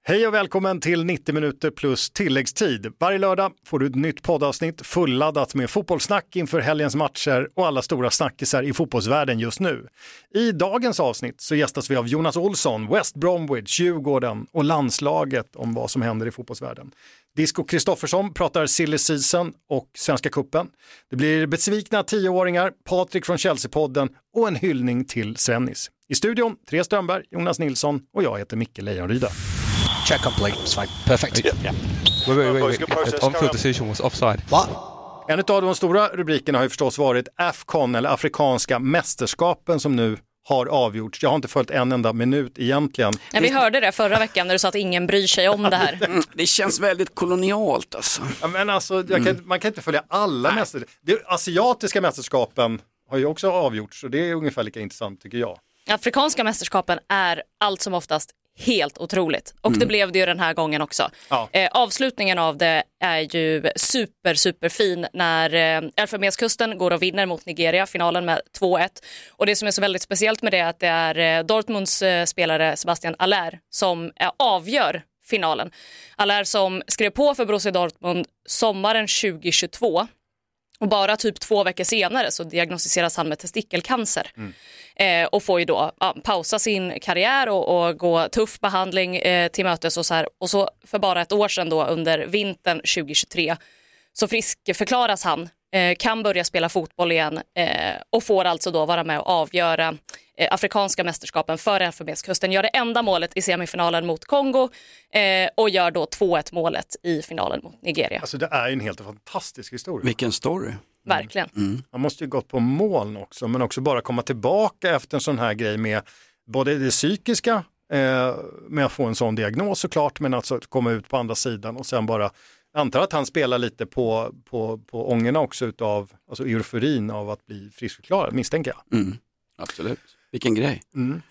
Hej och välkommen till 90 minuter plus tilläggstid. Varje lördag får du ett nytt poddavsnitt fulladdat med fotbollssnack inför helgens matcher och alla stora snackisar i fotbollsvärlden just nu. I dagens avsnitt så gästas vi av Jonas Olsson, West Bromwich, Djurgården och landslaget om vad som händer i fotbollsvärlden. Disco Kristoffersson pratar silly season och Svenska kuppen. Det blir besvikna 10-åringar, Patrik från Chelsea-podden och en hyllning till Svennis. I studion, Therese Strömberg, Jonas Nilsson och jag heter Micke Lejonryda. Check complete. It's fine. Perfect. Yeah. Wait. The on-field decision was offside. What? En av de stora rubrikerna har ju förstås varit AFCON eller Afrikanska mästerskapen som nu har avgjorts. Jag har inte följt en enda minut egentligen. Ja, vi hörde det förra veckan när du sa att ingen bryr sig om det här. Det känns väldigt kolonialt alltså. Ja, men alltså man kan inte följa alla mästerskap. De asiatiska mästerskapen har ju också avgjorts och det är ungefär lika intressant tycker jag. Afrikanska mästerskapen är allt som oftast helt otroligt. Och det blev det ju den här gången också. Ja. Avslutningen av det är ju superfin när Elfenbenskusten går och vinner mot Nigeria, finalen med 2-1. Och det som är så väldigt speciellt med det är att det är Dortmunds spelare Sebastian Haller som avgör finalen. Haller som skrev på för Borussia Dortmund sommaren 2022. Och bara typ 2 veckor senare så diagnostiseras han med testikelcancer. Och får ju då pausa sin karriär och gå tuff behandling till mötes och så här. Och så för bara ett år sedan då under vintern 2023 så friskförklaras han, kan börja spela fotboll igen och får alltså då vara med och avgöra Afrikanska mästerskapen för Elfenbenskusten. Gör det enda målet i semifinalen mot Kongo och gör då 2-1 målet i finalen mot Nigeria. Alltså det är ju en helt fantastisk historia. Vilken story. Verkligen. Man måste ju gått på moln också, men också bara komma tillbaka efter en sån här grej med både det psykiska med att få en sån diagnos såklart, men alltså att komma ut på andra sidan och sen bara antar att han spelar lite på ångerna också utav alltså euforin av att bli friskförklarad, misstänker jag. Absolut. Vilken grej.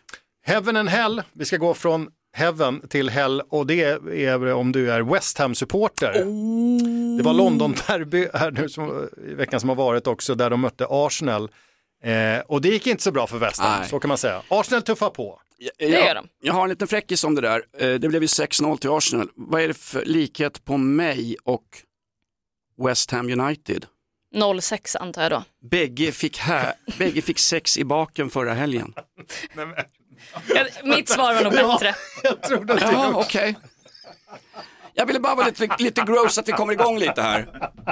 Heaven and Hell, vi ska gå från Heaven till Hell och det är om du är West Ham-supporter. Det var London-derby här nu i veckan som har varit också där de mötte Arsenal. Och det gick inte så bra för West Ham, så kan man säga. Arsenal tuffar på. Det gör de. Jag har en liten fräckis om det där. Det blev ju 6-0 till Arsenal. Vad är det för likhet på mig och West Ham United? 0-6 antar jag då. Bägge fick 6 i baken förra helgen. Mitt svar var nog bättre. Jag trodde att ja, okej. Jag ville bara vara lite gross att vi kommer igång lite här.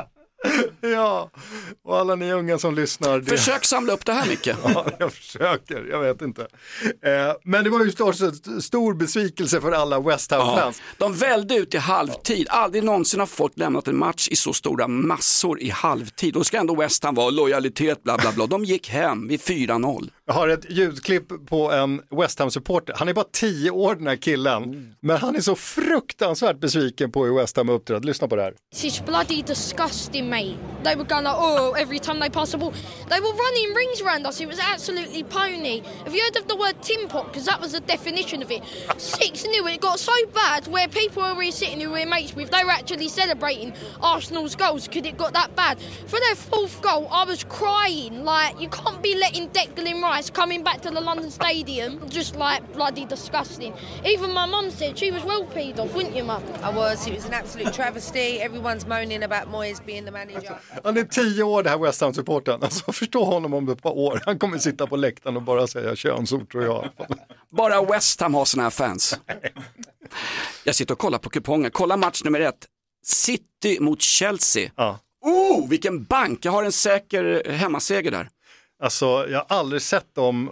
Ja, och alla ni unga som lyssnar. Försök samla upp det här mycket. Ja, jag försöker, jag vet inte. Men det var ju stor besvikelse för alla West Ham-fans. Ja, de välde ut i halvtid. Aldrig någonsin har folk lämnat en match i så stora massor i halvtid. Då ska ändå West Ham vara lojalitet, bla bla bla. De gick hem vid 4-0. Jag har ett ljudklipp på en West Ham-supporter. Han är bara 10 år den här killen. Men han är så fruktansvärt besviken på hur West Ham uppträdde. Lyssna på det här. It's bloody disgusting, mate. They were going like, oh, every time they pass the ball. They were running rings around us. It was absolutely pony. Have you heard of the word tin pot? Because that was the definition of it. 6-0. It got so bad where people who were sitting who we were mates with, they were actually celebrating Arsenal's goals because it got that bad. For their 4th goal, I was crying. Like, you can't be letting Declan Rice coming back to the London Stadium. Just like bloody disgusting. Even my mum said she was well peed off, wouldn't you, Mum? I was. It was an absolute travesty. Everyone's moaning about Moyes being the manager. Han är 10 år det här West Ham-supporten. Alltså förstå honom om ett par år. Han kommer sitta på läktaren och bara säga könsord tror jag. Bara West Ham har såna här fans. Jag sitter och kollar på kupongen. Kolla match nummer 1. City mot Chelsea. Ja. Vilken bank. Jag har en säker hemmaseger där. Alltså jag har aldrig sett dem.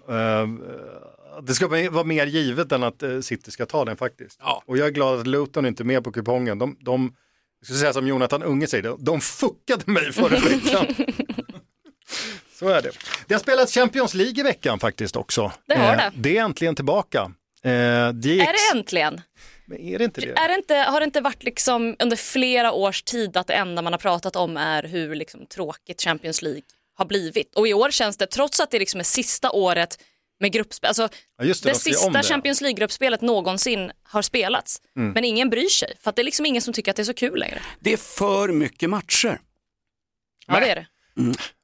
Det ska vara mer givet än att City ska ta den faktiskt. Ja. Och jag är glad att Luton inte är med på kupongen. De jag ska säga som Jonathan Unge säger, de fuckade mig förra veckan. Så är det. Det har spelats Champions League i veckan faktiskt också. Det har det. Det är äntligen tillbaka. Är det äntligen? Men är det inte det? Har det inte varit liksom under flera års tid att det enda man har pratat om är hur liksom tråkigt Champions League har blivit? Och i år känns det, trots att det liksom är sista året med gruppspel, alltså det sista Champions League-gruppspelet någonsin har spelats. Men ingen bryr sig, för att det är liksom ingen som tycker att det är så kul längre. Det är för mycket matcher. Ja, det är det.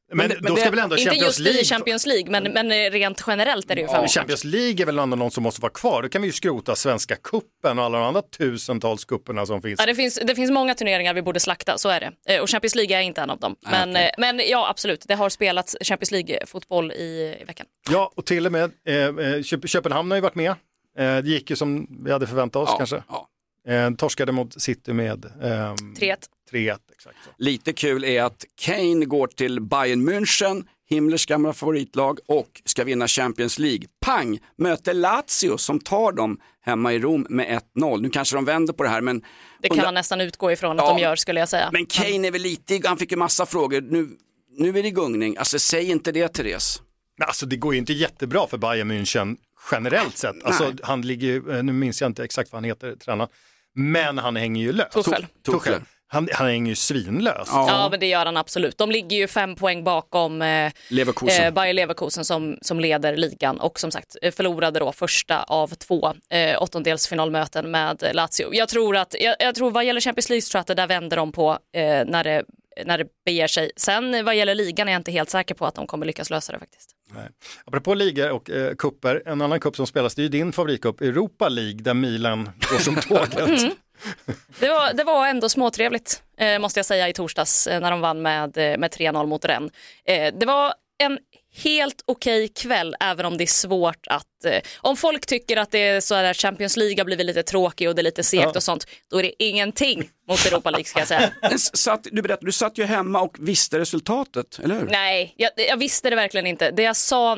Men då ska väl ändå inte Champions just League... i Champions League, men rent generellt är det ju Ja, Champions League är väl ändå någon som måste vara kvar. Då kan vi ju skrota Svenska kuppen och alla de andra tusentals kupperna som finns. Ja, det finns många turneringar vi borde slakta, så är det. Och Champions League är inte en av dem. Men ja, absolut, det har spelats Champions League-fotboll i veckan. Ja, och till och med Köpenhamn har ju varit med. Det gick ju som vi hade förväntat oss kanske. Ja. Torskade mot City med 3-1. 3-1, exakt så. Lite kul är att Kane går till Bayern München, Himmlers gamla favoritlag, och ska vinna Champions League. Pang! Möter Lazio som tar dem hemma i Rom med 1-0. Nu kanske de vänder på det här, men... Det kan man nästan utgå ifrån att de gör, skulle jag säga. Men Kane är väl lite... Han fick ju massa frågor. Nu är det gungning. Alltså, säg inte det, Therese. Alltså, det går ju inte jättebra för Bayern München generellt sett. Alltså, han ligger, nu minns jag inte exakt vad han heter, tränaren. Men han hänger ju lös. Tuchel. Han hänger ju svinlös. Ja, men det gör han absolut. De ligger ju 5 poäng bakom Bayer Leverkusen som leder ligan. Och som sagt förlorade då första av 2 åttondelsfinalmöten med Lazio. Jag tror vad gäller Champions League tror jag att det där vänder de på när det beger sig. Sen vad gäller ligan är jag inte helt säker på att de kommer lyckas lösa det faktiskt. Nej. Apropå ligor och kupper, en annan kupp som spelas, det är ju din favoritkupp, Europa League, där Milan går som tåget. Det var ändå småtrevligt, måste jag säga, i torsdags när de vann med 3-0 mot Rennes. Det var en helt okej kväll, även om det är svårt att... om folk tycker att det är så där Champions League har blivit lite tråkig och det är lite segt och sånt, då är det ingenting mot Europa League, ska jag säga. Du satt ju hemma och visste resultatet, eller hur? Nej, jag visste det verkligen inte. Det jag sa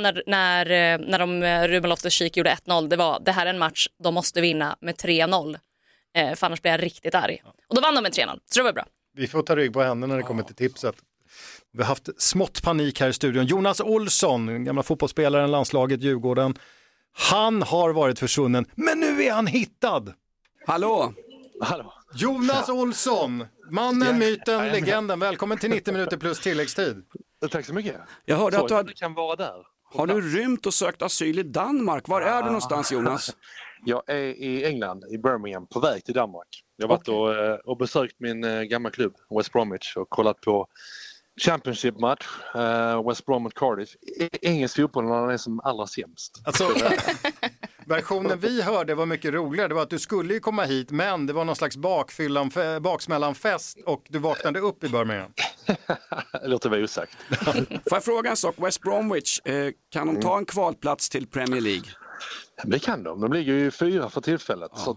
när Ruben Loftus-Cheek gjorde 1-0, det var: det här är en match de måste vinna med 3-0. För annars blir jag riktigt arg. Och då vann de med 3-0, så det var bra. Vi får ta rygg på henne när det kommer till tipset. Vi har haft smått panik här i studion. Jonas Olsson, gamla fotbollsspelaren, landslaget, Djurgården. Han har varit försvunnen, men nu är han hittad. Hallå. Jonas Olsson, mannen, myten, legenden. Välkommen till 90 minuter plus tilläggstid. Tack så mycket. Jag hörde att du kan vara där. Har du rymt och sökt asyl i Danmark? Var är du någonstans, Jonas? Jag är i England, i Birmingham, på väg till Danmark. Jag har varit och besökt min gamla klubb, West Bromwich, och kollat på Championship-match, West Brom mot Cardiff. Engelsk fotboll när den är som allra sämst. Alltså, versionen vi hörde var mycket roligare. Det var att du skulle ju komma hit, men det var någon slags baksmällanfest och du vaknade upp i Birmingham. Det låter väl osagt. Får jag fråga en sak? West Bromwich, kan de ta en kvalplats till Premier League? Det kan de. De ligger ju 4 för tillfället. Så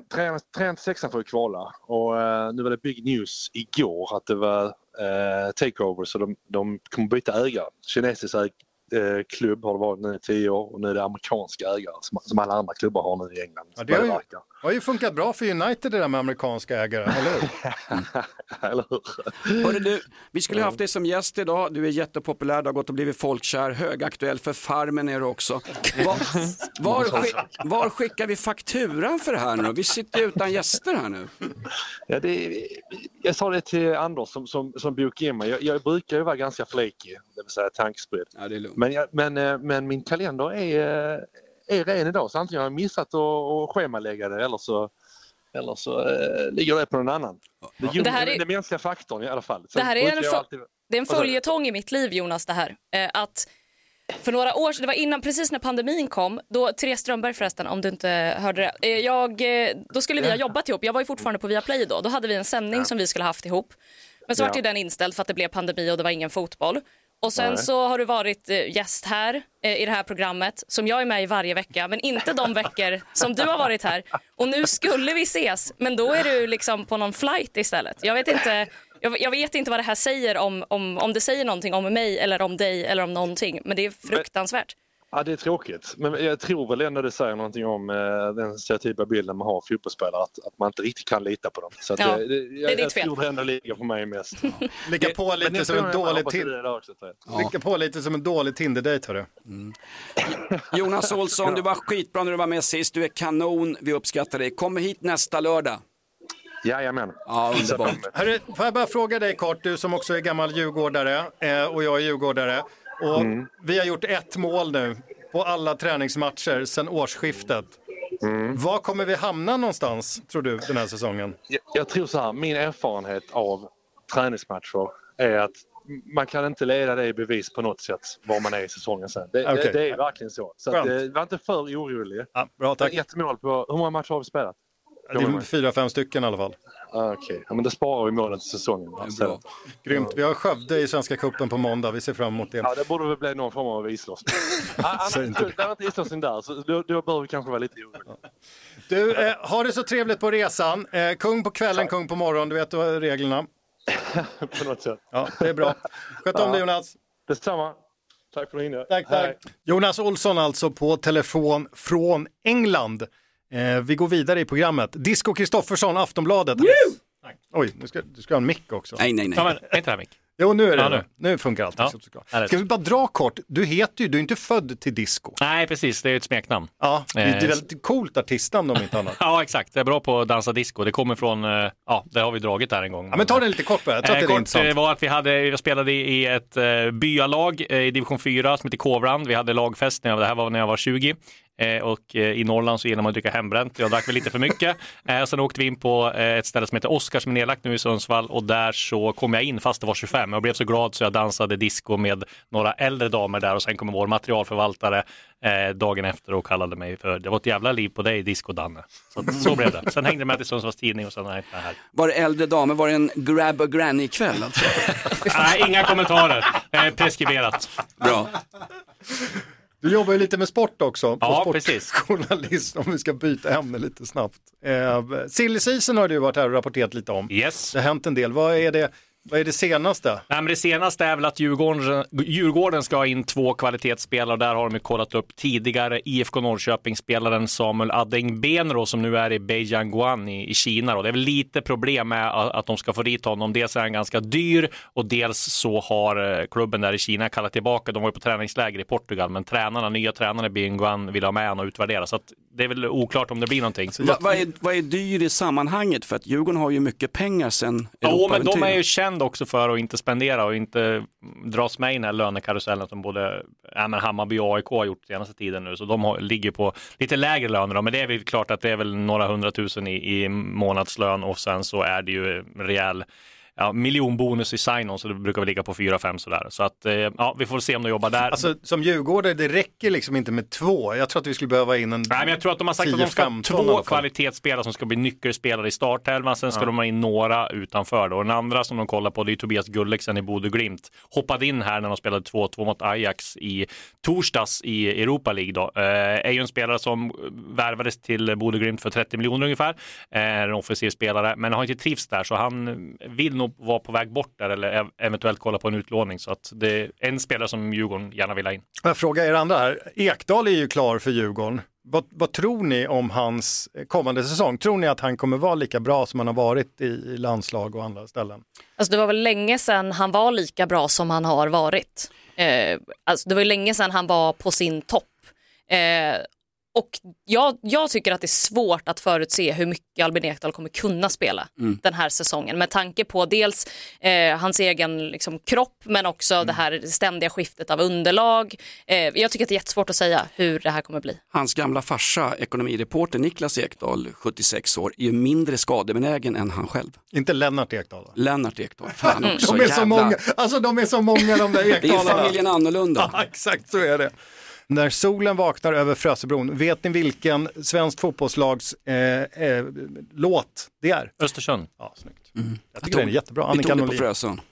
3-6 får kvala. Och nu var det big news igår att det var takeover, så de kommer byta ägare. Kinesisk klubb har det varit nu i 10 år och nu är det amerikanska ägare som alla andra klubbar har nu i England. Ja, det har ju funkat bra för United det där med amerikanska ägare, eller hur? Eller hur? Hörru du, vi skulle ha haft dig som gäst idag. Du är jättepopulär, du har gått och blivit folkkär, högaktuell för Farmen är du också. Var skickar vi fakturan för det här nu? Vi sitter utan gäster här nu. Ja, jag sa det till Anders som bokade in mig. Jag brukar ju vara ganska flaky, det vill säga tankspridd. Ja, det är lugnt. Men min kalender är ren idag, så antingen har jag missat att schemalägga det eller så ligger det på någon annan. Det här är den mänskliga faktorn i alla fall. Det här är det är en följetong i mitt liv, Jonas, det här. Att för några år sedan, det var innan, precis när pandemin kom, då Therese Strömberg förresten, om du inte hörde det, då skulle vi ha jobbat ihop. Jag var ju fortfarande på Viaplay då hade vi en sändning som vi skulle ha haft ihop. Men så var ju den inställd för att det blev pandemi och det var ingen fotboll. Och sen så har du varit gäst här i det här programmet som jag är med i varje vecka, men inte de veckor som du har varit här. Och nu skulle vi ses, men då är du liksom på någon flight istället. Jag vet inte vad det här säger om det säger någonting om mig eller om dig eller om någonting, men det är fruktansvärt. Ja, det är tråkigt. Men jag tror väl ändå det säger någonting om den stereotypa bilden man har av fotbollsspelare, att man inte riktigt kan lita på dem. Så att jag tror det ändå ligger på mig mest. Ligga på lite som en dålig Tinder-dejt, hörru. Jonas Olsson, du var skitbra när du var med sist. Du är kanon, vi uppskattar dig. Kommer hit nästa lördag. Jajamän. Ja, underbart. Hörru, får jag bara fråga dig kort, du som också är gammal djurgårdare och jag är djurgårdare. Och vi har gjort 1 mål nu på alla träningsmatcher sedan årsskiftet. Var kommer vi hamna någonstans, tror du, den här säsongen? Jag tror så här, min erfarenhet av träningsmatcher är att man kan inte leda det i bevis på något sätt var man är i säsongen sen. Det är verkligen så. Så att, var inte för orolig. Ja, bra, tack. Ett mål på, hur många matcher har vi spelat? Det är 4-5 stycken i alla fall. Okej, men då sparar vi målen till säsongen. Bra. Grymt. Vi har Skövde i Svenska cupen på måndag. Vi ser fram emot det. Ja, det borde väl bli någon form av islossning. Det var inte islossning där, så då bör vi kanske vara lite oroliga. Du, har det så trevligt på resan. Kung på kvällen, kung på morgon. Du vet reglerna. På något sätt. Ja, det är bra. Sköt om dig, Jonas. Detsamma. Tack för att du hinner. Tack. Jonas Olsson alltså på telefon från England. Vi går vidare i programmet. Disco Kristoffersson, Aftonbladet. Oj, du ska ha en mick också. Nej. Ja, men, är inte det här mick? Jo, nu är det. Nu funkar allt. Ja, ska vi bara dra kort? Du är inte född till disco. Nej, precis. Det är ett smeknamn. Ja, det är väldigt coolt artistnamn om inte annat. Ja, exakt. Det är bra på att dansa disco. Det kommer från, det har vi dragit där en gång. Ja, men ta det lite kort bara. Jag tror att det är intressant. Det var att jag spelade i ett byalag i division 4 som heter Kovrand. Vi hade lagfest det här var när jag var 20. Och i Norrland så gillar man att dricka hembränt. Jag drack väl lite för mycket. Sen åkte vi in på ett ställe som heter Oscar som är nedlagt nu i Sundsvall. Och där så kom jag in fast det var 25. Jag blev så glad så jag dansade disco med några äldre damer där. Och sen kom vår materialförvaltare dagen efter och kallade mig för det var ett jävla liv på dig, disco Danne. Så blev det. Sen hängde jag med till Sundsvalls tidning och sen är det här. Var det äldre damer? Var det en grab a granny kväll alltså? Nej, inga kommentarer. Preskriberat. Bra. Du jobbar ju lite med sport också. Ja, precis. Journalist, om vi ska byta ämne lite snabbt. Silly season har du varit här och rapporterat lite om. Yes. Det har hänt en del. Vad är det senaste? Nej, men det senaste är väl att Djurgården ska ha in 2 kvalitetsspelare. Där har de kollat upp tidigare IFK Norrköping-spelaren Samuel Adengbenro som nu är i Beijiangguan i Kina. Och det är väl lite problem med att de ska få dit honom. Dels är han ganska dyr och dels så har klubben där i Kina kallat tillbaka. De var ju på träningsläger i Portugal, men nya tränarna i Beijiangguan vill ha med honom och utvärdera. Så att det är väl oklart om det blir någonting. Vad är dyr i sammanhanget? För att Djurgården har ju mycket pengar sen Europa. Ja, men de är ju kända också för att inte spendera och inte dras med i den här lönekarusellen som både Hammarby och AIK har gjort senaste tiden nu. Så de ligger på lite lägre löner då. Men det är väl klart att det är väl några 100 000 i månadslön och sen så är det ju rejäl miljonbonus i sign-on, så det brukar väl ligga på 4-5 sådär. Så att vi får se om de jobbar där. Alltså som Djurgårdare, det räcker liksom inte med 2. Jag tror att vi skulle behöva in en 10-15. Nej, men jag tror att de har sagt att de ska ha 2 kvalitetsspelare som ska bli nyckelspelare i startelvan. Sen ska de ha in några utanför då. Och den andra som de kollar på, det är Tobias Gulleksen i Bodø Glimt. Hoppade in här när de spelade 2-2 mot Ajax i torsdags i Europa League då. Är ju en spelare som värvades till Bodø Glimt för 30 miljoner ungefär. En offensiv spelare, men har inte trivs där, så han vill nog vara på väg bort där eller eventuellt kolla på en utlåning, så att det är en spelare som Djurgården gärna vill ha in. Jag frågar er andra här. Ekdal är ju klar för Djurgården. Vad tror ni om hans kommande säsong? Tror ni att han kommer vara lika bra som han har varit i landslag och andra ställen? Alltså det var väl länge sedan han var lika bra som han har varit. Alltså det var ju länge sedan han var på sin topp. Och jag tycker att det är svårt att förutse hur mycket Albin Ekdal kommer kunna spela den här säsongen. Med tanke på dels hans egen liksom, kropp, men också det här ständiga skiftet av underlag. Jag tycker att det är jättesvårt att säga hur det här kommer bli. Hans gamla farsa, ekonomireporter Niklas Ekdal, 76 år, är ju mindre skadebenägen än han själv. Inte Lennart Ekdal då? Lennart Ekdal, fan också. De är så många, alltså de är så många de där Ekdalarna. Det är familjen annorlunda. Ja, exakt så är det. När solen vaknar över Frösebron, vet ni vilken svensk fotbollslags låt det är? Östersund. Ja, snyggt. Jag tycker den är jättebra. Vi tog det på Frösön.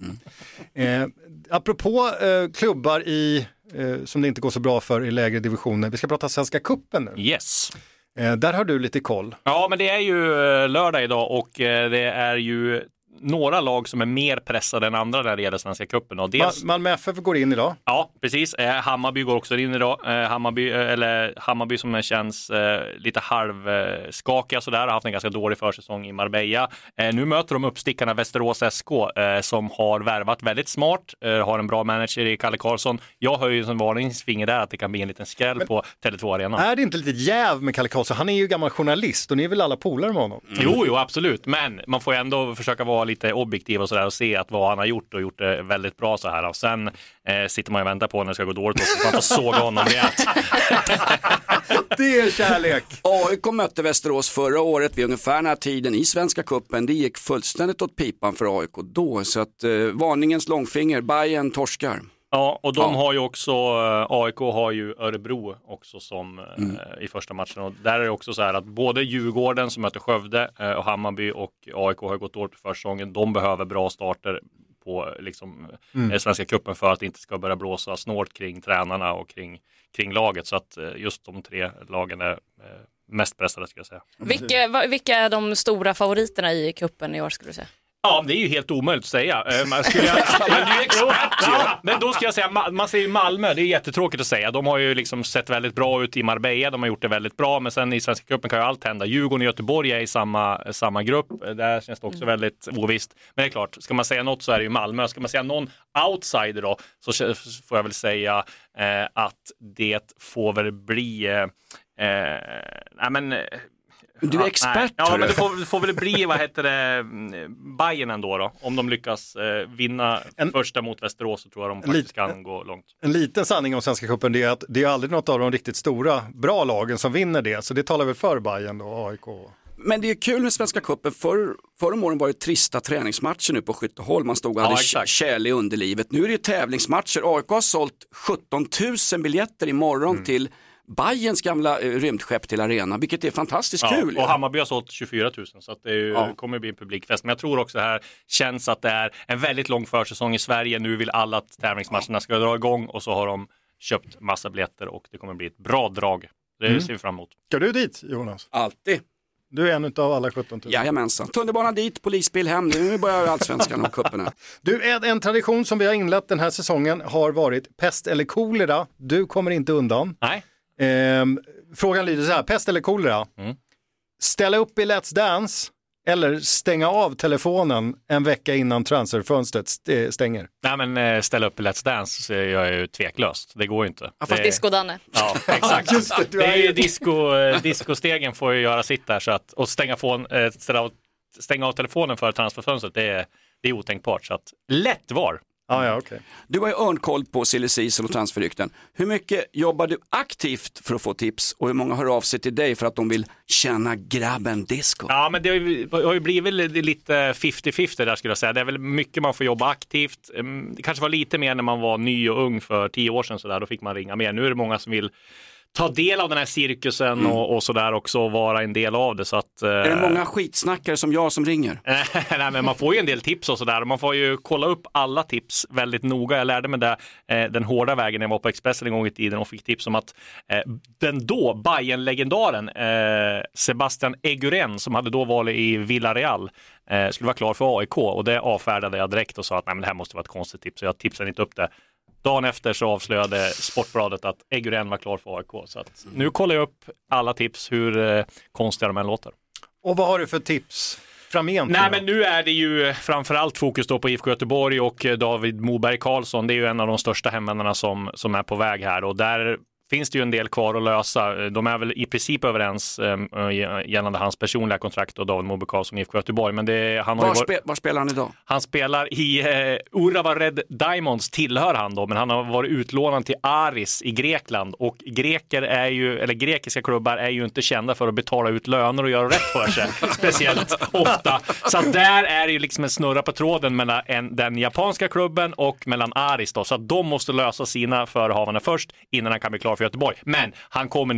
Apropå klubbar som det inte går så bra för i lägre divisioner. Vi ska prata Svenska cupen nu. Yes. Där har du lite koll. Ja, men det är ju lördag idag och det är ju några lag som är mer pressade än andra när det gäller Svenska cupen. Och dels... Malmö FF går in idag. Ja, precis. Hammarby går också in idag. Hammarby som känns lite halvskakiga sådär, har haft en ganska dålig försäsong i Marbella. Nu möter de uppstickarna Västerås SK som har värvat väldigt smart, har en bra manager i Kalle Karlsson. Jag har ju en varningsfinger där att det kan bli en liten skräll på Tele2 Arena. Är det inte lite jäv med Kalle Karlsson? Han är ju gammal journalist och ni är väl alla polare med honom? Jo, absolut. Men man får ju ändå försöka vara lite objektiv och sådär och se att vad han har gjort och gjort det väldigt bra så här. Och sen sitter man och väntar på när det ska gå dåligt och så man får såga honom rejält. Det är kärlek. AIK mötte Västerås förra året vid ungefär den här tiden i Svenska cupen. Det gick fullständigt åt pipan för AIK då, så att varningens långfinger, Bayern torskar. Ja, och de har ju också, AIK har ju Örebro också som i första matchen. Och där är det också så här att både Djurgården som möter Skövde och Hammarby och AIK har gått åt på försäsongen. De behöver bra starter på liksom, Svenska cupen för att det inte ska börja blåsa snålt kring tränarna och kring laget. Så att just de 3 lagen är mest pressade, ska jag säga. Vilka är de stora favoriterna i cupen i år, skulle du säga? Ja, det är ju helt omöjligt att säga. Men då ska jag säga, man säger ju Malmö, det är jättetråkigt att säga. De har ju liksom sett väldigt bra ut i Marbella, de har gjort det väldigt bra, men sen i Svenska cupen kan ju allt hända. Djurgården och Göteborg är i samma grupp, där känns det också väldigt ovisst. Men det är klart, ska man säga något så är det ju Malmö. Ska man säga någon outsider då, så får jag väl säga att det får väl bli... Du är expert. Ja, men det får väl bli, Bayern ändå då. Om de lyckas vinna första mot Västerås så tror jag de faktiskt kan gå långt. En liten sanning om Svenska cupen är att det är aldrig något av de riktigt stora, bra lagen som vinner det. Så det talar väl för Bayern och AIK. Men det är kul med Svenska cupen. Förra åren var det trista träningsmatcher nu på Skytteholm. Man stod och hade kärl i underlivet. Nu är det tävlingsmatcher. AIK har sålt 17 000 biljetter imorgon till Bayerns gamla rymdskepp till arena, vilket är fantastiskt kul. Och Hammarby har sålt 24 000 så att det kommer bli en publikfest. Men jag tror också här känns att det är en väldigt lång försäsong i Sverige. Nu vill alla att tävlingsmatcherna ska dra igång och så har de köpt massa biljetter och det kommer bli ett bra drag. Det ser vi fram emot. Ska du dit, Jonas? Alltid. Du är en av alla 17 000. Jajamensan. Tunnelbana dit, polisbil hem. Nu börjar allsvenskan och kupperna. Du, en tradition som vi har inlett den här säsongen har varit pest eller kolera. Du kommer inte undan. Nej. Frågan lyder så här, pest eller kolera? Ställa upp i Let's Dance eller stänga av telefonen en vecka innan transferfönstret stänger? Nej, men ställa upp i Let's Dance så jag är ju tveklöst. Det går ju inte. Ja, fast disco-Danne. Ja, exakt. Just det är ju discostegen får ju göra sitt där så att, och stänga av telefonen för transferfönstret, det är otänkbart. Så att lätt var. Okay. Du har ju örnkoll på silly season och transferrykten. Hur mycket jobbar du aktivt för att få tips och hur många hör av sig till dig för att de vill känna grabben disco? Ja, men det har ju blivit lite 50-50 där, skulle jag säga. Det är väl mycket man får jobba aktivt. Det kanske var lite mer när man var ny och ung för 10 år sedan så där, då fick man ringa mer. Nu är det många som vill ta del av den här cirkusen och sådär också och vara en del av det. Så att, är det många skitsnackare som jag som ringer? Nej, men man får ju en del tips och sådär. Man får ju kolla upp alla tips väldigt noga. Jag lärde mig det den hårda vägen när jag var på Expressen en gång i tiden och fick tips om att den då Bayern-legendaren Sebastian Eguren som hade då varit i Villarreal skulle vara klar för AIK och det avfärdade jag direkt och sa att nej, men det här måste vara ett konstigt tips så jag tipsade inte upp det. Dagen efter så avslöjade Sportbladet att Eguren var klar för AIK. Så att nu kollar jag upp alla tips hur konstiga de än låter. Och vad har du för tips framgent? Nej, men nu är det ju framförallt fokus då på IFK Göteborg och David Moberg Karlsson. Det är ju en av de största hemvändarna som är på väg här. Och där finns det ju en del kvar att lösa. De är väl i princip överens gällande hans personliga kontrakt och David Moberg Karlsson i IFK Göteborg. Men var spelar han idag? Han spelar i Urawa Red Diamonds tillhör han då, men han har varit utlånad till Aris i Grekland och grekiska klubbar är ju inte kända för att betala ut löner och göra rätt för sig speciellt ofta. Så att där är det ju liksom en snurra på tråden mellan den japanska klubben och mellan Aris då, så att de måste lösa sina förehavanden först innan han kan bli klar för Göteborg. Men han kommer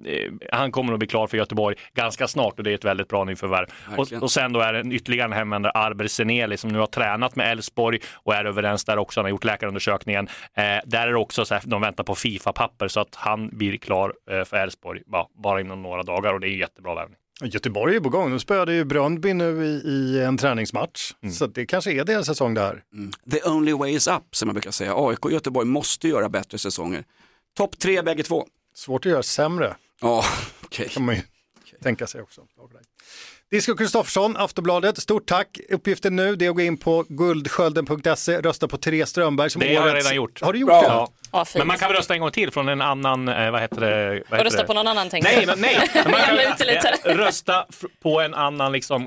nog bli klar för Göteborg ganska snart och det är ett väldigt bra nyförvärv. Och sen då är det ytterligare en hemvändare, Arber Seneli, som nu har tränat med Elfsborg och är överens där också. Han har gjort läkarundersökningen. Där är det också så här, de väntar på FIFA-papper så att han blir klar för Elfsborg bara inom några dagar och det är ju jättebra värvning. Göteborg är på gång. Nu spöade ju Bröndby nu i en träningsmatch. Så det kanske är deras säsong där. The only way is up, som man brukar säga. AIK och Göteborg måste göra bättre säsonger. Topp 3 bägge två. Svårt att göra sämre. Ja, okej. Kan man ju tänka sig också. Disco Kristoffersson, Aftonbladet, stort tack. Uppgiften nu det är att gå in på guldskölden.se, rösta på Therese Strömberg som det har jag redan gjort. Har du gjort det? Ja. Ja, men man kan väl rösta en gång till från en annan, vad heter det? Och rösta på någon annan, tänker jag. Nej. Man kan rösta på en annan liksom...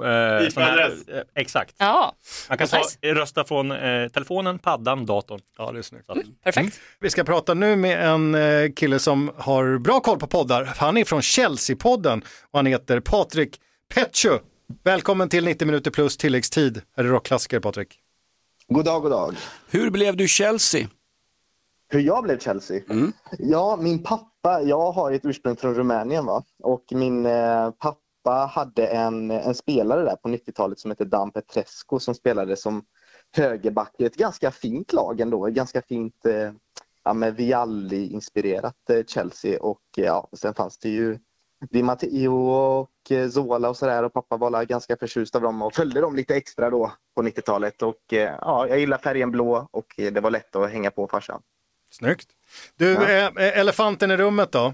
exakt. Ja. Man kan rösta från telefonen, paddan, datorn. Ja, det är snyggt. Perfekt. Vi ska prata nu med en kille som har bra koll på poddar. Han är från Chelsea-podden och han heter Patrik Petschö. Välkommen till 90 minuter plus tilläggstid. Här är rockklassiker, Patrik. God dag. Hur blev du Chelsea? Hur jag blev Chelsea? Ja, min pappa, jag har ett ursprung från Rumänien, va? Och min pappa hade en spelare där på 90-talet som heter Dan Petrescu som spelade som högerback i ett ganska fint lag ändå. Ett ganska fint med Vialli-inspirerat Chelsea. Och sen fanns det ju Di Matteo och Zola och sådär, och pappa var ganska förtjust av dem och följde dem lite extra då på 90-talet. Och jag gillar färgen blå och det var lätt att hänga på farsan. Snyggt. Du, elefanten i rummet då.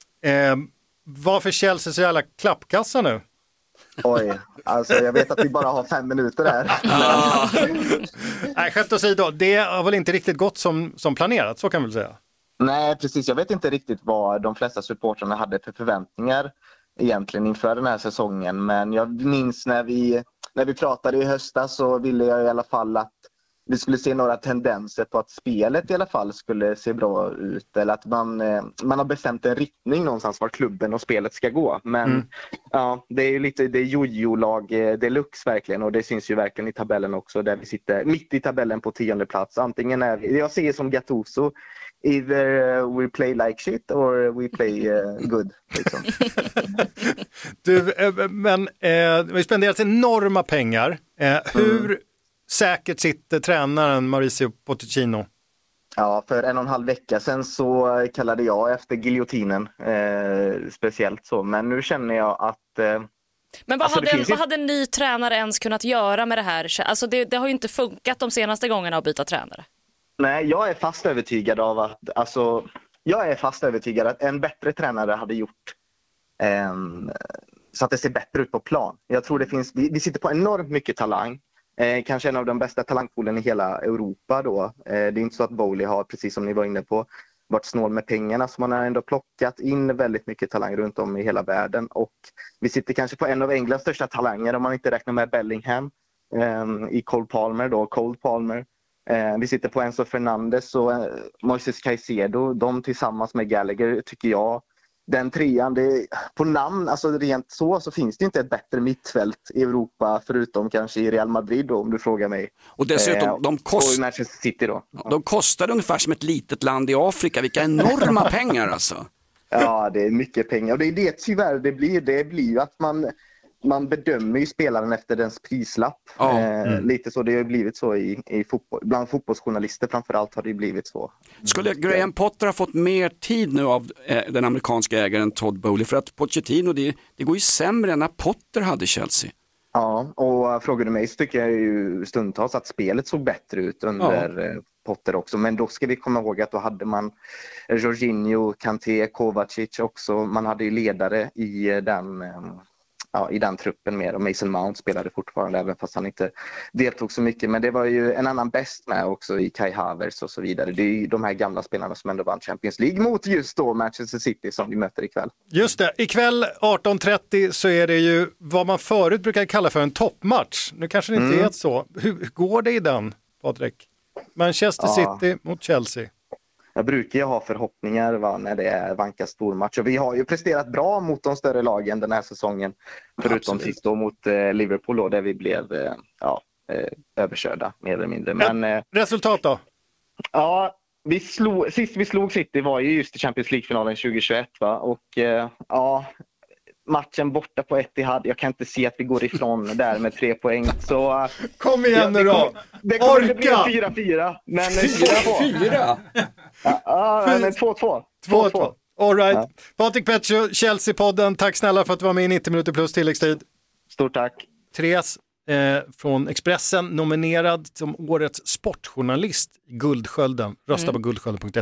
Varför Chelsea så jävla klappkassa nu? Oj, alltså jag vet att vi bara har 5 minuter där. Nej, skämt åsido, det har väl inte riktigt gått som planerat, så kan man väl säga. Nej, precis. Jag vet inte riktigt vad de flesta supportrarna hade för förväntningar egentligen inför den här säsongen. Men jag minns när vi pratade i höstas så ville jag i alla fall att vi skulle se några tendenser på att spelet i alla fall skulle se bra ut. Eller att man har bestämt en riktning någonstans var klubben och spelet ska gå. Men det är ju lite det jojo-lag deluxe verkligen. Och det syns ju verkligen i tabellen också. Där vi sitter mitt i tabellen på 10:e plats. Antingen jag ser som Gattuso. Either we play like shit or we play good. Liksom. Du, men vi spenderat enorma pengar. Hur säkert sitter tränaren Mauricio Pochettino? Ja, för 1,5 vecka sedan så kallade jag efter giljotinen speciellt så. Men nu känner jag att... Men vad hade en ny tränare ens kunnat göra med det här? Alltså det har ju inte funkat de senaste gångerna att byta tränare. Nej, jag är fast övertygad av att en bättre tränare hade gjort så att det ser bättre ut på plan. Jag tror det finns, vi sitter på enormt mycket talang. Kanske en av de bästa talangpoolen i hela Europa då. Det är inte så att Bowley har, precis som ni var inne på, varit snål med pengarna, så man har ändå plockat in väldigt mycket talang runt om i hela världen. Och vi sitter kanske på en av Englands största talanger om man inte räknar med Bellingham i Cole Palmer. Vi sitter på Enzo Fernandes och Moises Caicedo. De tillsammans med Gallagher tycker jag. Den trean, på namn, alltså rent så finns det inte ett bättre mittfält i Europa förutom kanske i Real Madrid då, om du frågar mig. Och dessutom, och Manchester City då. Ja. De kostar ungefär som ett litet land i Afrika. Vilka enorma pengar alltså. Ja, det är mycket pengar. Och det är det tyvärr det blir ju att man bedömer ju spelaren efter dens prislapp. Lite så, det har blivit så i fotboll. Bland fotbollsjournalister framförallt har det blivit så. Skulle Graham Potter ha fått mer tid nu av den amerikanska ägaren Todd Bowley? För att Pochettino, det går ju sämre än när Potter hade Chelsea. Ja, och frågar du mig så tycker jag ju stundtals att spelet såg bättre ut under Potter också. Men då ska vi komma ihåg att då hade man Jorginho, Kanté, Kovacic också. Man hade ju ledare i den truppen mer, och Mason Mount spelade fortfarande även fast han inte deltog så mycket, men det var ju en annan bäst med också i Kai Havertz och så vidare. Det är ju de här gamla spelarna som ändå vann Champions League mot just då Manchester City som vi möter ikväll. Just det, ikväll 18:30 så är det ju vad man förut brukar kalla för en toppmatch. Nu kanske det inte är så. Hur går det i den, Patrik? Manchester City mot Chelsea. Jag brukar ju ha förhoppningar när det är vankas stormatch. Och vi har ju presterat bra mot de större lagen den här säsongen. Förutom sist då mot Liverpool då, där vi blev överkörda mer eller mindre. Men, resultat då? Ja, sist vi slog City var ju just i Champions League-finalen 2021. Va? Och matchen borta på Etihad. Jag kan inte se att vi går ifrån där med 3 poäng. Så, kom igen nu då! Det kommer bli 4-4. Men 4-4? Men 2-2. 2-2. All right. Ja. Patrik Petschö, Chelsea-podden. Tack snälla för att du var med i 90 minuter plus tilläggstid. Stort tack. Therese från Expressen, nominerad som årets sportjournalist i Guldskölden. Rösta på guldskölden.se.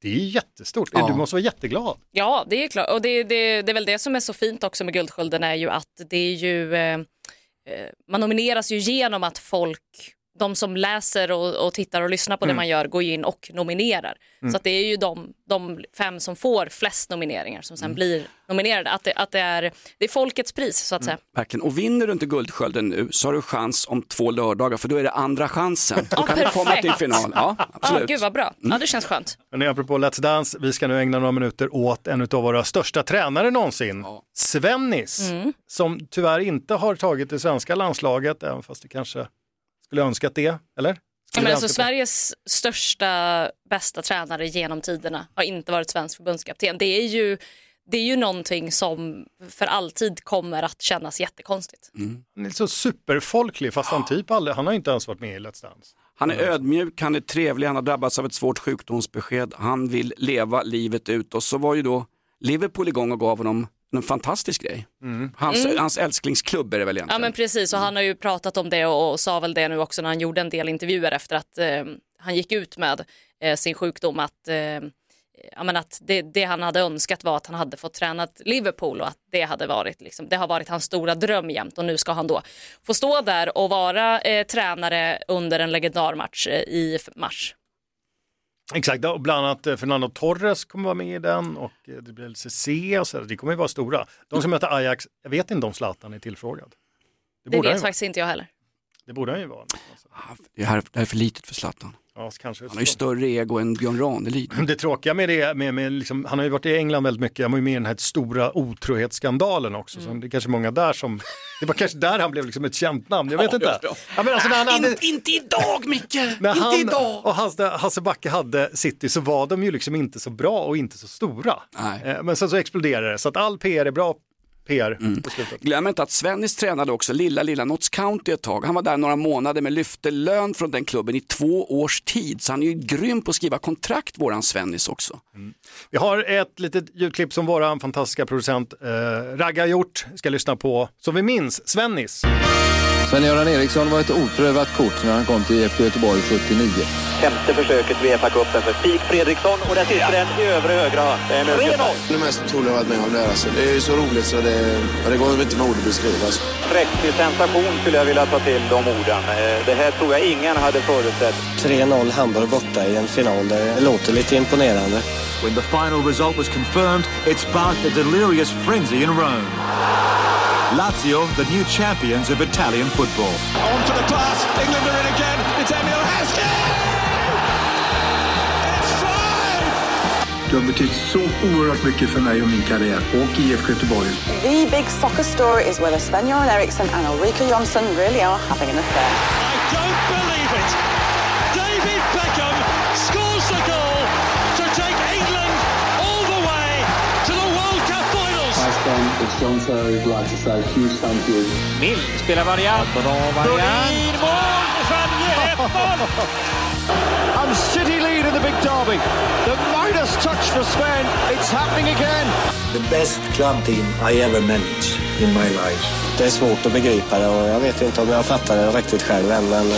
Det är jättestort. Ja. Du måste vara jätteglad. Ja, det är klart. Och det är väl det som är så fint också med Guldskölden är ju att det är ju man nomineras ju genom att de som läser och tittar och lyssnar på det man gör går in och nominerar. Så att det är ju de 5 som får flest nomineringar som sen blir nominerade. Att det är folkets pris så att säga. Verkligen. Och vinner du inte Guldskölden nu så har du chans om 2 lördagar för då är det andra chansen. Då kan du komma till final. Ja, absolut. Gud vad bra. Ja, det känns skönt. Men apropå Let's Dance, vi ska nu ägna några minuter åt en av våra största tränare någonsin. Svennis, som tyvärr inte har tagit det svenska landslaget, även fast det kanske skulle önskat det, eller? Men alltså, Sveriges största, bästa tränare genom tiderna har inte varit svensk förbundskapten. Det är ju någonting som för alltid kommer att kännas jättekonstigt. Han är så superfolklig, fast han har inte ens varit med i Let's Dance. Han är ödmjuk, han är trevlig, han har drabbats av ett svårt sjukdomsbesked. Han vill leva livet ut och så var ju då Liverpool igång och gav honom en fantastisk grej. Hans älsklingsklubb är det väl egentligen. Ja men precis, och han har ju pratat om det och sa väl det nu också när han gjorde en del intervjuer efter att han gick ut med sin sjukdom att det han hade önskat var att han hade fått träna Liverpool och att det hade varit det har varit hans stora dröm jämt och nu ska han då få stå där och vara tränare under en legendarmatch i mars. Exakt, och bland annat Fernando Torres kommer vara med i den och det blir LCC och så. Det kommer ju vara stora. De som möter Ajax, jag vet inte om Zlatan är tillfrågad. Det vet faktiskt inte jag heller. Det borde han ju vara. Det här är för litet för Zlatan. Ja, kanske han har ju större ego än Björn Ranelid. Det tråkiga med det, liksom, han har ju varit i England väldigt mycket. Han var ju med i den här stora otrohetsskandalen också. Så det är kanske många där som, det var kanske där han blev liksom ett känt namn. Jag vet inte. Ja, men alltså, inte idag, Micke! När inte han idag! Och Hasse Backe hade City så var de ju liksom inte så bra och inte så stora. Men sen så exploderade det. Så att all PR är bra PR på slutet. Glöm inte att Svennis tränade också lilla Notts County ett tag. Han var där några månader med lyfte lön från den klubben i 2 års tid. Så han är ju grym på att skriva kontrakt, våran Svennis också. Vi har ett litet ljudklipp som våran fantastiska producent Ragga gjort. Ska lyssna på, som vi minns, Svennis. Sven-Göran Eriksson var ett oprövat kort när han kom till IFK Göteborg 79. 5:e försöket vid FA-cupen för Stig Fredriksson och där sitter den i övre högra hörn. Det är det mest otroliga jag varit med om det här. Alltså. Det är ju så roligt så det går inte med ord att beskriva. Alltså. Präktig sensation skulle jag vilja ta till de orden. Det här tror jag ingen hade förutsett. 3-0 Hamburg borta i en final. Det låter lite imponerande. When the final result was confirmed, it sparked a delirious frenzy in Rome. Lazio, the new champions of Italian football. On to the class, England are in again, it's Emil Heskey! It's 5! Du har betytt så oerhört mycket för mig och min karriär och IFK Göteborg. The big soccer story is whether Sven-Göran Eriksson and Ulrika Jonsson really are having an affair. I don't believe it! David Beckham scores the goal to take England all the way to the World Cup finals! It's John Terry, I'd like to say huge thank you. Mill spelar variant. Bra variant. Mål för 1-0! And City lead in the big derby. The Midas touch for Sven. It's happening again. The best club team I ever managed in my life. Det är svårt att begripa det och jag vet inte om jag fattar det riktigt själv än, men...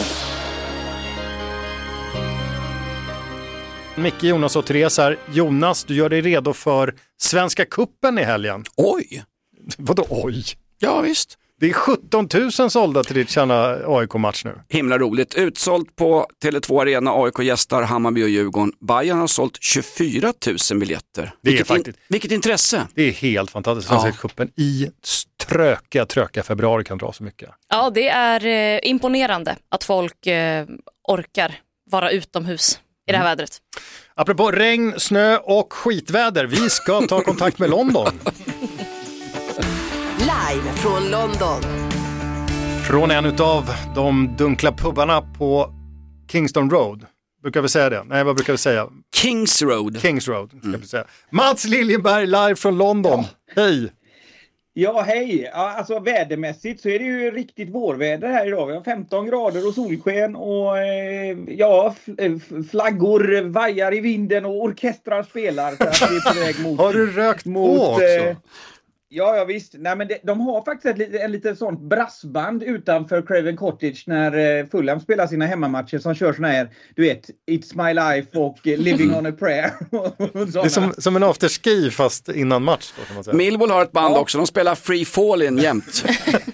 Micke, Jonas och Therese här. Jonas, du gör dig redo för Svenska Cupen i helgen. Oj! Vadå oj? Ja, visst. Det är 17 000 sålda till ditt kända AIK-match nu. Himla roligt. Utsålt på Tele2 Arena. AIK gästar Hammarby och Djurgården. Bayern har sålt 24 000 biljetter. Vilket intresse. Det är helt fantastiskt. Svenska Cupen i tröka februari kan dra så mycket. Ja, det är imponerande att folk orkar vara utomhus i det här vädret. Apropå regn, snö och skitväder. Vi ska ta kontakt med London. Live från London. Från en av de dunkla pubbarna på Kingston Road. Brukar vi säga det? Nej, vad brukar vi säga? Kings Road. Kings Road, ska vi säga. Mats Liljenberg live från London. Ja. Hej! Ja, hej. Alltså vädermässigt så är det ju riktigt vårväder här idag. Vi har 15 grader och solsken och flaggor vajar i vinden och orkestrar spelar. Så att vi är på väg mot, har du rökt på också? Ja, visst. Nej, men de har faktiskt en liten sånt brassband utanför Craven Cottage när Fulham spelar sina hemmamatcher som kör såna här, du vet, It's My Life och Living on a Prayer. Det är som en afterski fast innan match då, kan man säga. Millwall har ett band också, de spelar Free Fallin' jämt.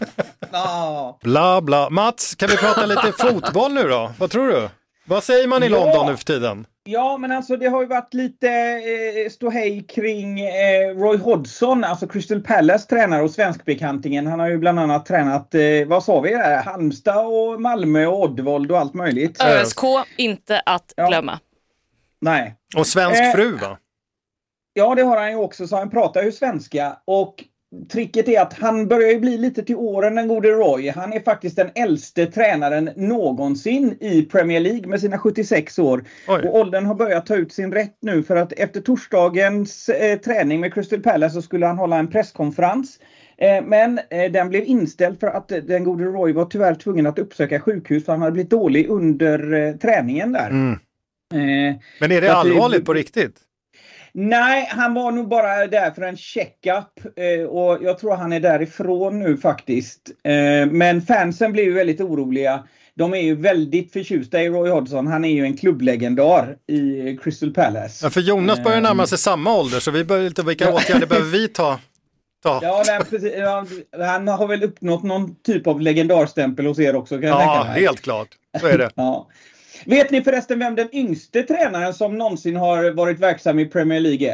Bla bla. Mats, kan vi prata lite fotboll nu då? Vad tror du? Vad säger man i London nu för tiden? Ja, men alltså det har ju varit lite ståhej kring Roy Hodgson, alltså Crystal Palace tränare och svenskbekantingen. Han har ju bland annat tränat, vad sa vi där? Halmstad och Malmö och Oddvold och allt möjligt. ÖSK, inte att glömma. Nej. Och svensk fru va? Ja, det har han ju också, så han pratar ju svenska. Och tricket är att han börjar ju bli lite till åren, den gode Roy. Han är faktiskt den äldste tränaren någonsin i Premier League med sina 76 år. Oj. Och åldern har börjat ta ut sin rätt nu, för att efter torsdagens träning med Crystal Palace så skulle han hålla en presskonferens. Men den blev inställd för att den gode Roy var tyvärr tvungen att uppsöka sjukhus för han hade blivit dålig under träningen där. Men är det allvarligt på riktigt? Nej, han var nog bara där för en check-up och jag tror han är därifrån nu faktiskt. Men fansen blev ju väldigt oroliga. De är ju väldigt förtjusta i Roy Hodgson. Han är ju en klubblegendar i Crystal Palace. Ja, för Jonas börjar närma sig samma ålder, så vi börjar lite, vilka åtgärder behöver vi ta? Ja, men precis, han har väl uppnått någon typ av legendarstämpel hos er också, kan jag tänka mig. Helt klart. Så är det. Ja. Vet ni förresten vem den yngste tränaren som någonsin har varit verksam i Premier League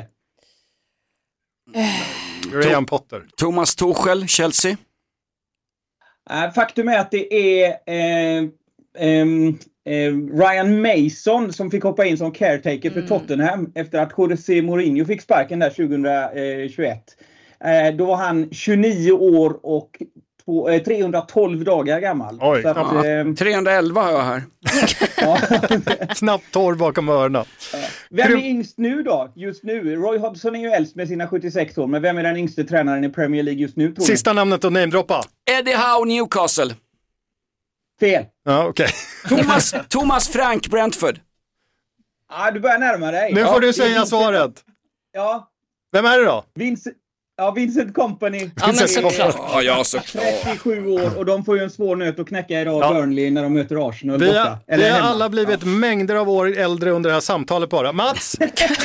är? Graham Potter. Thomas Tuchel, Chelsea. Faktum är att det är Ryan Mason som fick hoppa in som caretaker för Tottenham efter att José Mourinho fick sparken där 2021. Då var han 29 år och 312 dagar gammal. Oj, så att, 311 har jag här. Knappt torr bakom öronen. Vem är yngst nu då? Just nu. Roy Hodgson är ju äldst med sina 76 år. Men vem är den yngste tränaren i Premier League just nu? Sista namnet och namedroppa. Eddie Howe, Newcastle. Fel. Ja, okej. Thomas Frank, Brentford. Ja, du börjar närma dig. Nu får du säga svaret. Ja. Vem är det då? Vincent Kompany. Ja, men såklart. Ja, såklart. 37 år och de får ju en svår nöt att knäcka idag, Burnley, när de möter Arsenal borta. Vi har alla blivit mängder av år äldre under det här samtalet bara. Mats!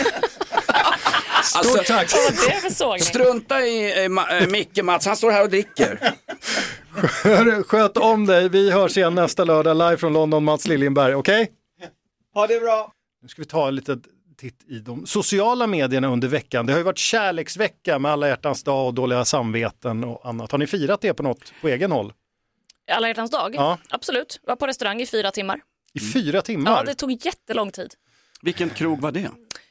Stort tack! Strunta i Micke, Mats, han står här och dricker. Sköt om dig, vi hörs igen nästa lördag live från London, Mats Liljenberg, okej? Okay? Ha det bra! Nu ska vi ta en liten titt i de sociala medierna under veckan. Det har ju varit kärleksvecka med alla hjärtans dag och dåliga samveten och annat. Har ni firat det på något på egen håll? Alla hjärtans dag? Ja. Absolut. Jag var på restaurang i 4 timmar. I 4 timmar? Ja, det tog jättelång tid. Vilken krog var det?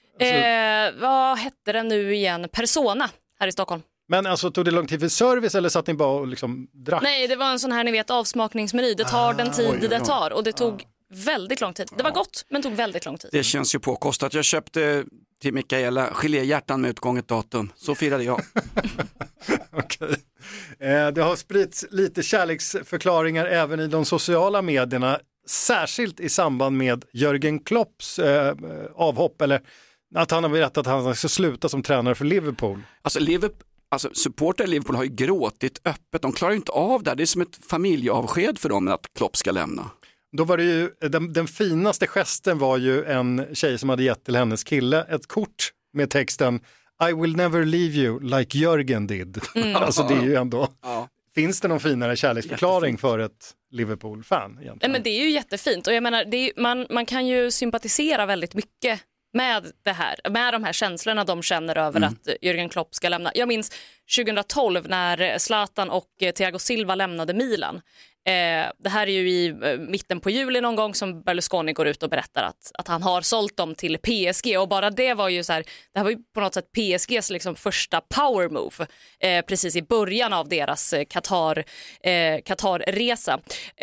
Vad hette den nu igen? Persona här i Stockholm. Men alltså tog det lång tid för service eller satt ni bara och liksom drack? Nej, det var en sån här, ni vet, avsmakningsmeny. Det tar den tid det tar och det tog väldigt lång tid. Det var gott, men tog väldigt lång tid. Det känns ju påkostat. Jag köpte till Mikaela geléhjärtan med utgånget datum. Så firade jag. Okej. Det har spritts lite kärleksförklaringar även i de sociala medierna. Särskilt i samband med Jürgen Klopps avhopp. Eller att han har berättat att han ska sluta som tränare för Liverpool. Alltså supporter i Liverpool har ju gråtit öppet. De klarar ju inte av det. Det är som ett familjeavsked för dem att Klopp ska lämna. Då var det ju, den finaste gesten var ju en tjej som hade gett till hennes kille ett kort med texten I will never leave you like Jürgen did. Alltså det är ju ändå, finns det någon finare kärleksförklaring för ett Liverpool-fan egentligen? Nej, men det är ju jättefint och jag menar, det är, man kan ju sympatisera väldigt mycket med det här, med de här känslorna de känner över att Jürgen Klopp ska lämna. Jag minns 2012 när Zlatan och Thiago Silva lämnade Milan. Det här är ju i mitten på juli någon gång som Berlusconi går ut och berättar att han har sålt dem till PSG och bara det var ju så här, det här var ju på något sätt PSGs liksom första power move precis i början av deras Qatar-resa.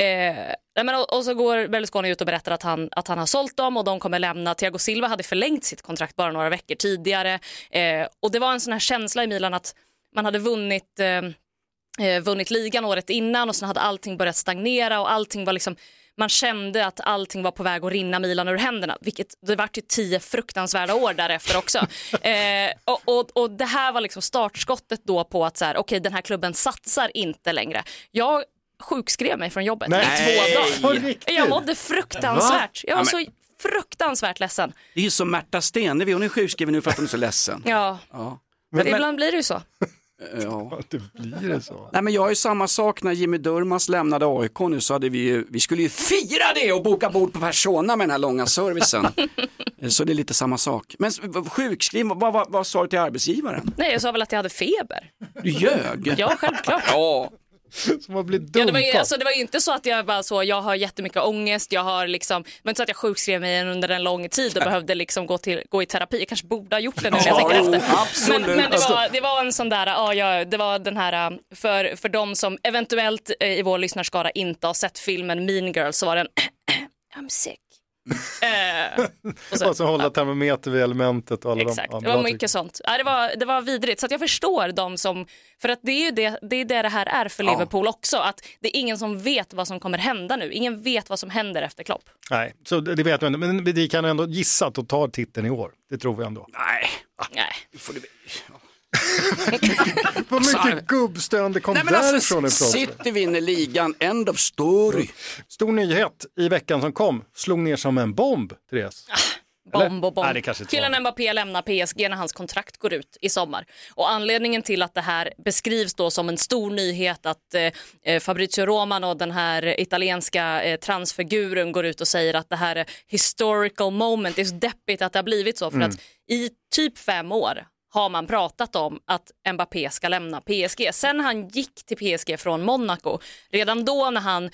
Och så går Berlusconi ut och berättar att han har sålt dem och de kommer lämna. Thiago Silva hade förlängt sitt kontrakt bara några veckor tidigare och det var en sån här känsla i Milan att man hade vunnit ligan året innan och sen hade allting börjat stagnera och allting var liksom, man kände att allting var på väg att rinna Milan ur händerna, vilket det var ju 10 fruktansvärda år därefter också. Och det här var liksom startskottet då på att så här, okej, den här klubben satsar inte längre. Jag sjukskrev mig från jobbet i 2 dagar. Jag mådde fruktansvärt. Jag var så fruktansvärt ledsen. Det är ju som Märta Stenevi, hon är sjukskriven nu för att hon är så ledsen. Ja. Men ibland blir det ju så. Ja, det blir det så. Nej, men jag har ju samma sak när Jimmy Durmaz lämnade AIK nu, så hade vi skulle ju fira det och boka bord på Persona med den här långa servicen. Så det är lite samma sak. Men sjukskriven, vad sa du till arbetsgivaren? Nej, jag sa väl att jag hade feber. Du ljög? Ja, självklart. Ja. Som har blivit dumt. Det var ju inte så att jag bara så, jag har jättemycket ångest, jag har liksom, men så att jag sjukskrev mig under en lång tid och behövde liksom gå i terapi. Jag kanske borde ha gjort det nu när jag tänker efter. Men det var en sån där, det var den här, för de som eventuellt i vår lyssnarskara inte har sett filmen Mean Girls, så var den I'm sick. Och så hålla termometer vid elementet och alla exakt, de, det var mycket sånt. Det var vidrigt, så att jag förstår de som, för att det är ju det här är för Liverpool också, att det är ingen som vet vad som kommer hända nu. Ingen vet vad som händer efter Klopp. Nej, så det vet vi inte, men vi kan ändå gissa att de tar titeln i år. Det tror vi ändå. Nej. Vad mycket gubbstönde kom därifrån. City vinner ligan, end of story. Stor nyhet i veckan som kom, slog ner som en bomb, Therese. Bomb. Nej, Kylian Mbappé lämnar PSG när hans kontrakt går ut i sommar. Och anledningen till att det här beskrivs då som en stor nyhet, att Fabrizio Romano, den här italienska transfiguren, går ut och säger att det här är historical moment. Det är så deppigt att det har blivit så, för att i typ 5 år har man pratat om att Mbappé ska lämna PSG. Sen han gick till PSG från Monaco, redan då när han,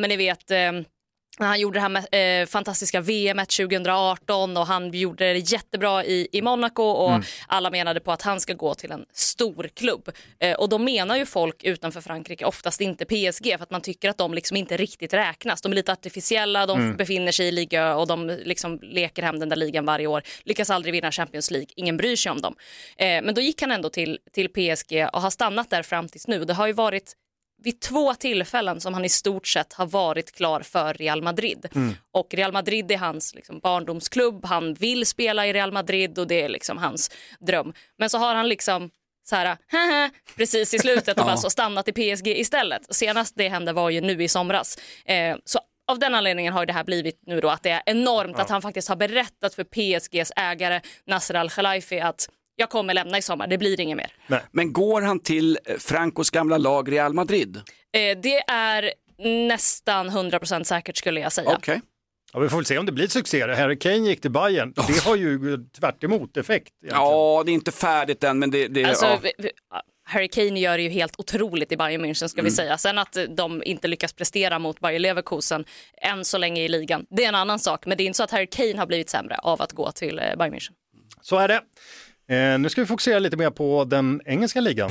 när han gjorde det här fantastiska VM 2018 och han gjorde det jättebra i Monaco och alla menade på att han ska gå till en stor klubb. Och då menar ju folk utanför Frankrike oftast inte PSG, för att man tycker att de liksom inte riktigt räknas. De är lite artificiella, de befinner sig i liga och de liksom leker hem den där ligan varje år. Lyckas aldrig vinna Champions League, ingen bryr sig om dem. Men då gick han ändå till PSG och har stannat där fram tills nu. Det har ju varit vid 2 tillfällen som han i stort sett har varit klar för Real Madrid. Och Real Madrid är hans liksom barndomsklubb. Han vill spela i Real Madrid och det är liksom hans dröm. Men så har han liksom så här, precis i slutet och bara så stannat i PSG istället. Senast det hände var ju nu i somras. Så av den anledningen har det här blivit nu då att det är enormt att han faktiskt har berättat för PSGs ägare Nasser Al-Khelaifi att jag kommer lämna i sommar, det blir inget mer. Nej. Men går han till Francos gamla lag Real Madrid? Det är nästan 100% säkert, skulle jag säga. Okay. Ja, vi får väl se om det blir succé. Harry Kane gick till Bayern. Det har ju tvärt emot effekt. Egentligen. Ja, det är inte färdigt än, men det alltså, Harry Kane gör det ju helt otroligt i Bayern München, ska vi säga. Sen att de inte lyckas prestera mot Bayer Leverkusen än så länge i ligan, det är en annan sak. Men det är inte så att Harry Kane har blivit sämre av att gå till Bayern München. Så är det. Nu ska vi fokusera lite mer på den engelska ligan.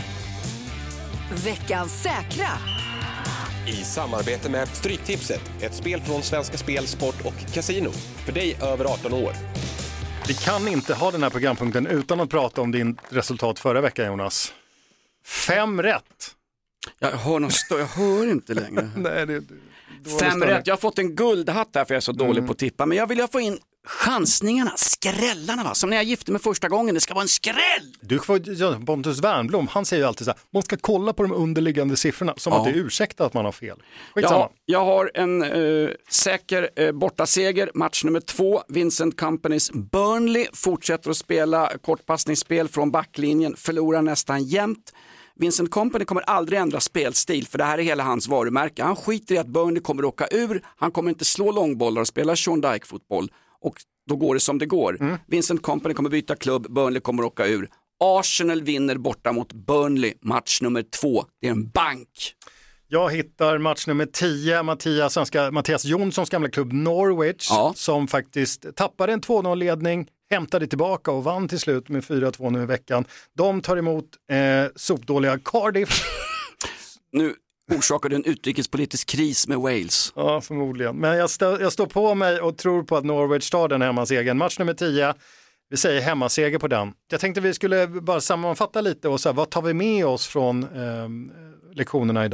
Veckans säkra. I samarbete med Stryktipset, ett spel från Svenska Spel, Sport och Casino. För dig över 18 år. Vi kan inte ha den här programpunkten utan att prata om din resultat förra veckan, Jonas. 5 rätt. Jag hör inte längre. Nej, 5 rätt. Jag har fått en guldhatt här för jag är så dålig på att tippa. Men jag vill få in chansningarna, skrällarna, va? Som när jag gifte mig första gången, det ska vara en skräll. Du får Pontus Wernblom, han säger ju alltid så här, man ska kolla på de underliggande siffrorna som att det är ursäkta att man har fel. Ja, jag har en säker bortaseger, match nummer 2, Vincent Companys Burnley fortsätter att spela kortpassningsspel från backlinjen, förlorar nästan jämnt. Vincent Kompany kommer aldrig ändra spelstil, för det här är hela hans varumärke. Han skiter i att Burnley kommer åka ur, han kommer inte slå långbollar och spela Sean Dyche-fotboll, och då går det som det går. Vincent Kompany kommer byta klubb, Burnley kommer åka ur. Arsenal vinner borta mot Burnley, match nummer 2. Det är en bank. Jag hittar match nummer 10, Mattias Jonssons gamla klubb Norwich, som faktiskt tappade en 2-0-ledning, hämtade tillbaka och vann till slut med 4-2 nu i veckan. De tar emot sopdåliga Cardiff. Nu orsakar du en utrikespolitisk kris med Wales. Ja, förmodligen. Men jag står på mig och tror på att Norwich tar den hemmasegern. Match nummer 10, vi säger hemmaseger på den. Jag tänkte vi skulle bara sammanfatta lite och så här, vad tar vi med oss från lektionerna idag?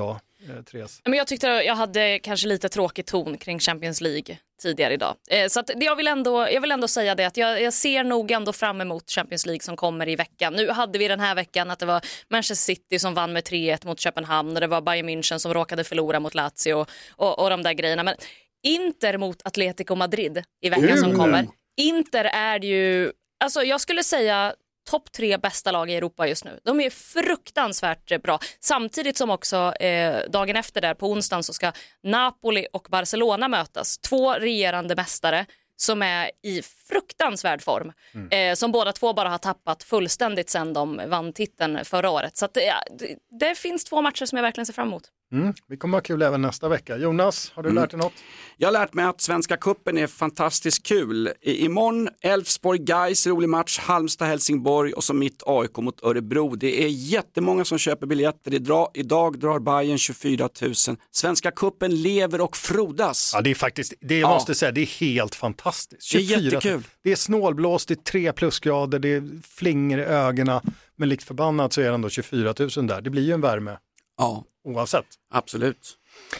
Therese? Men jag tyckte jag hade kanske lite tråkig ton kring Champions League tidigare idag. Så att jag vill ändå säga det att jag ser nog ändå fram emot Champions League som kommer i veckan. Nu hade vi den här veckan att det var Manchester City som vann med 3-1 mot Köpenhamn och det var Bayern München som råkade förlora mot Lazio och de där grejerna. Men Inter mot Atletico Madrid i veckan som kommer. Inter är ju, alltså jag skulle säga topp 3 bästa lag i Europa just nu. De är fruktansvärt bra. Samtidigt som också dagen efter där på onsdagen så ska Napoli och Barcelona mötas. 2 regerande mästare som är i fruktansvärd form. Som båda två bara har tappat fullständigt sedan de vann titeln förra året. Så att, det finns 2 matcher som jag verkligen ser fram emot. Vi kommer ha kul även nästa vecka. Jonas, har du lärt dig något? Jag har lärt mig att Svenska cupen är fantastiskt kul. Imorgon Elfsborg-Gais, rolig match, Halmstad-Helsingborg och så mitt AIK mot Örebro. Det är jättemånga som köper biljetter. Idag drar Bayern 24 000. Svenska cupen lever och frodas. Ja, det är faktiskt, måste säga, det är helt fantastiskt. 24, det är jättekul. Det är snålblåst, det är 3 plusgrader, det är flinger i ögonen. Men likt förbannat så är det ändå 24 000 där. Det blir ju en värme. Ja. Oavsett. Absolut.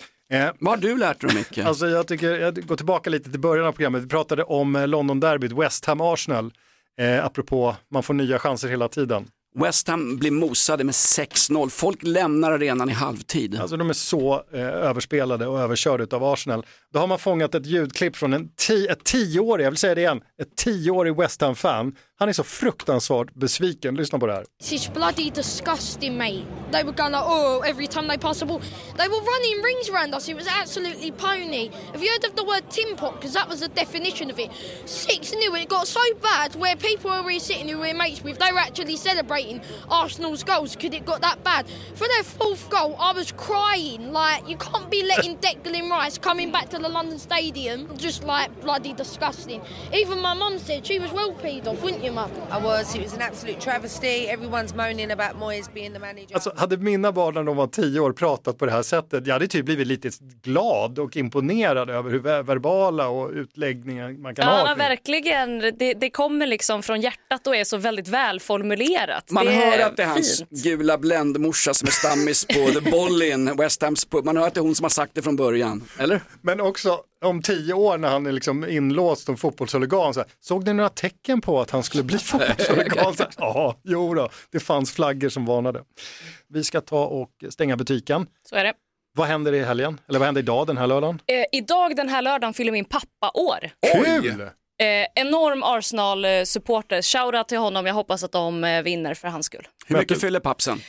Vad har du lärt dig, Micke? Alltså jag går tillbaka lite till början av programmet. Vi pratade om London-derbyt, West Ham-Arsenal. Apropå, man får nya chanser hela tiden. West Ham blir mosade med 6-0. Folk lämnar arenan i halvtid. Alltså de är så överspelade och överkörda av Arsenal. Då har man fångat ett ljudklipp från ett 10-årig, jag vill säga det igen, ett 10-årig West Ham-fan. Han är så fruktansvärt besviken. Lyssna på det här. It's bloody disgusting, mate. They were going like, oh, every time they pass the ball. They were running rings around us. It was absolutely pony. Have you heard of the word tin pot? Because that was the definition of it. 6-0. It got so bad where people who were sitting who we were mates with, they were actually celebrating Arsenal's goals because it got that bad. For their 4th goal, I was crying. Like, you can't be letting Declan Rice coming back to the London Stadium. Just like bloody disgusting. Even my mum said she was well peed off, wouldn't you? I was. It was an absolute travesty. Everyone's moaning about Moyes being the manager. Alltså, hade mina barn när de var 10 år pratat på det här sättet, jag hade typ blivit lite glad och imponerad över hur verbala och utläggningar man kan ha. Ja, verkligen. Det kommer liksom från hjärtat och är så väldigt välformulerat. Man hör att det är hans fint. gula bländmorsa som är stammis på The Bollin, West Hams pub. Man hör att det är hon som har sagt det från början, eller? Men också om 10 år när han är liksom inlåst som fotbollshuligan, såg ni några tecken på att han skulle bli fotbollshuligan? Ja, jo då, det fanns flaggor som varnade. Vi ska ta och stänga butiken. Så är det. Vad händer i helgen? Eller vad händer idag den här lördagen? Idag den här lördagen fyller min pappa år. Kul! Enorm Arsenal-supporter. Shoutout till honom, jag hoppas att de vinner för hans skull. Hur mycket fyller pappsen?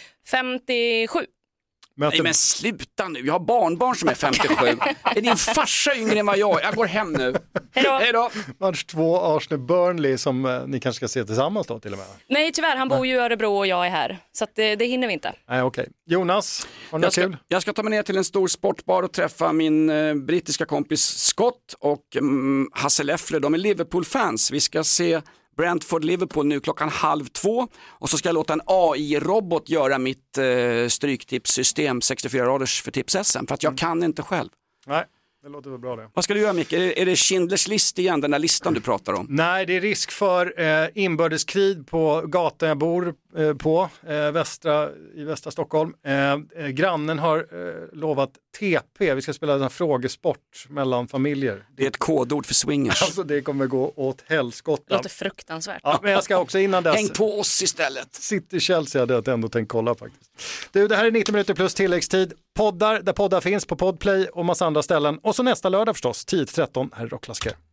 57. Nej men sluta nu, jag har barnbarn som är 57. Är din farsa yngre än vad jag är? Jag går hem nu. Hej då. Match 2, Arsenal-Burnley som ni kanske ska se tillsammans då till och med. Nej tyvärr, han bor ju i Örebro och jag är här. Så att det hinner vi inte. Nej okej. Jonas, har du kul? Jag ska ta mig ner till en stor sportbar och träffa min brittiska kompis Scott och Hasse Leffler. De är Liverpool-fans. Vi ska se Brentford-Liverpool nu 1:30 och så ska jag låta en AI-robot göra mitt stryktipssystem 64 raders för Tips-SM för att jag kan inte själv. Nej, det låter väl bra det. Vad ska du göra Micke? Är det Schindlers list igen, den där listan du pratar om? Nej, det är risk för inbördeskrig på gatan jag bor på i västra Stockholm. Grannen har lovat TP, vi ska spela en frågesport mellan familjer. Det är ett kodord för swingers. Alltså det kommer gå åt helskotta. Det låter fruktansvärt. Ja, men jag ska också innan dess... Häng på oss istället. City-Chelsea hade jag ändå tänkt kolla faktiskt. Du, det här är 90 minuter plus tilläggstid. Poddar där poddar finns på Podplay och massa andra ställen. Och så nästa lördag förstås, 10-13 här i Rockklassiker.